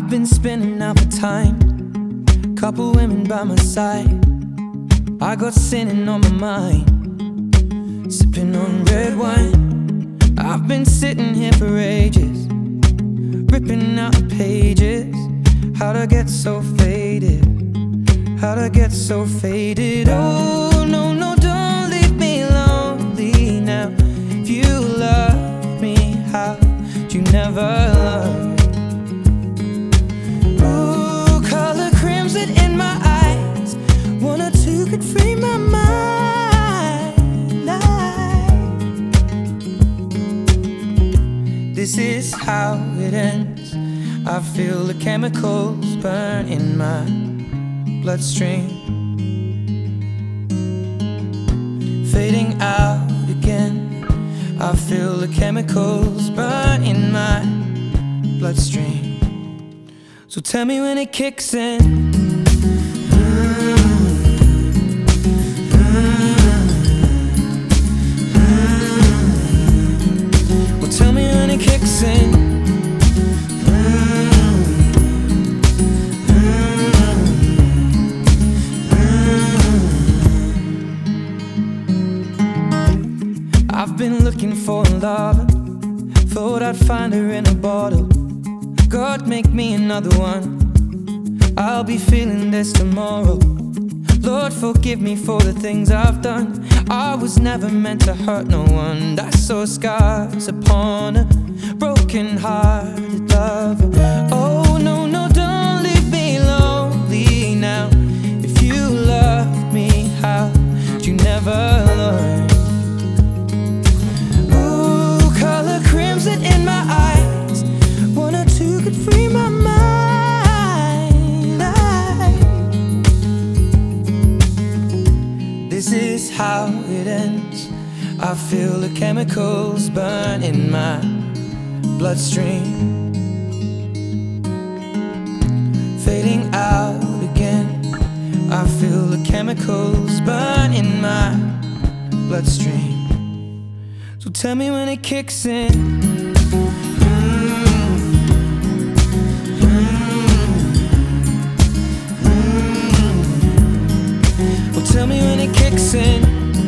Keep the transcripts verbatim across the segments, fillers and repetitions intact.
I've been spending out the time, couple women by my side. I got sinning on my mind, sipping on red wine. I've been sitting here for ages, ripping out the pages. How'd I get so faded? How'd I get so faded? Oh, no, no, don't leave me lonely now. If you love me, how'd you never learn? Ooh, color crimson in my eyes. One or two could free my mind. This is how it ends. I feel the chemicals burn in my bloodstream, fading out again. I feel the chemicals burn in my bloodstream. So tell me when it kicks in. Well, tell me when it kicks in. I've been looking for a lover, thought I'd find her in a bottle. God, make me another one. I'll be feeling this tomorrow. Lord, forgive me for the things I've done. I was never meant to hurt no one. I saw scars upon a broken-hearted lover. Oh, no, no, don't leave me lonely now. If you love me, how'd you never learn? Ooh, color crimson in my eyes. One or two could free my mind. This is how it ends. I feel the chemicals burn in my bloodstream, fading out again. I feel the chemicals burn in my bloodstream. So tell me when it kicks in. Well, tell me when it kicks in.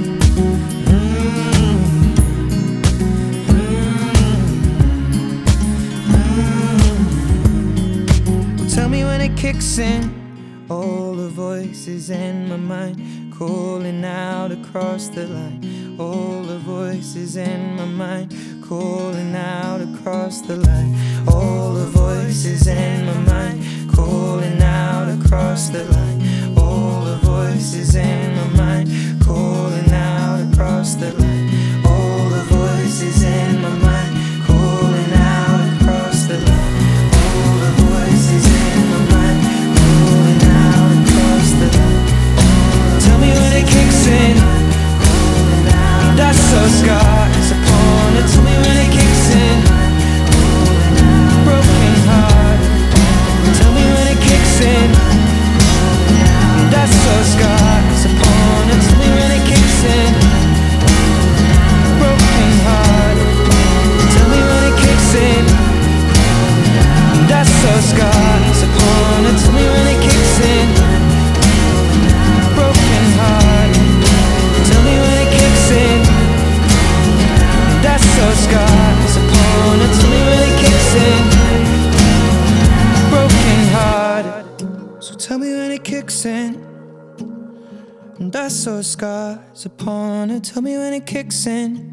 Well, tell me when it kicks in. All the voices in my mind calling out across the line. All the voices in my mind calling out across the line. All the voices in my mind calling out across the line. All the voices in my mind calling out across the line. All the voices in my mind calling out across the line. All the voices in my mind calling out across the line. Tell me when it kicks in. That's so scars upon it. Tell me when it kicks in. Broken heart. Tell me when it kicks in. That's so scars upon it. Tell me when it kicks in. Broken heart. Tell me when it kicks in. That's so scars upon it. Tell me when it kicks in. Broken heart. Tell me when it kicks in. That's so scars upon it. Tell me when it kicks in. Broken heart. So tell me when it kicks in. That's so scars upon it. Tell me when it kicks in.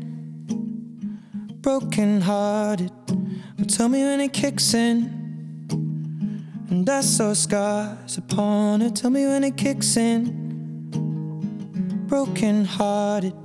Broken hearted. Tell me when it kicks in. And that's so scars upon it. Tell me when it kicks in. Broken hearted.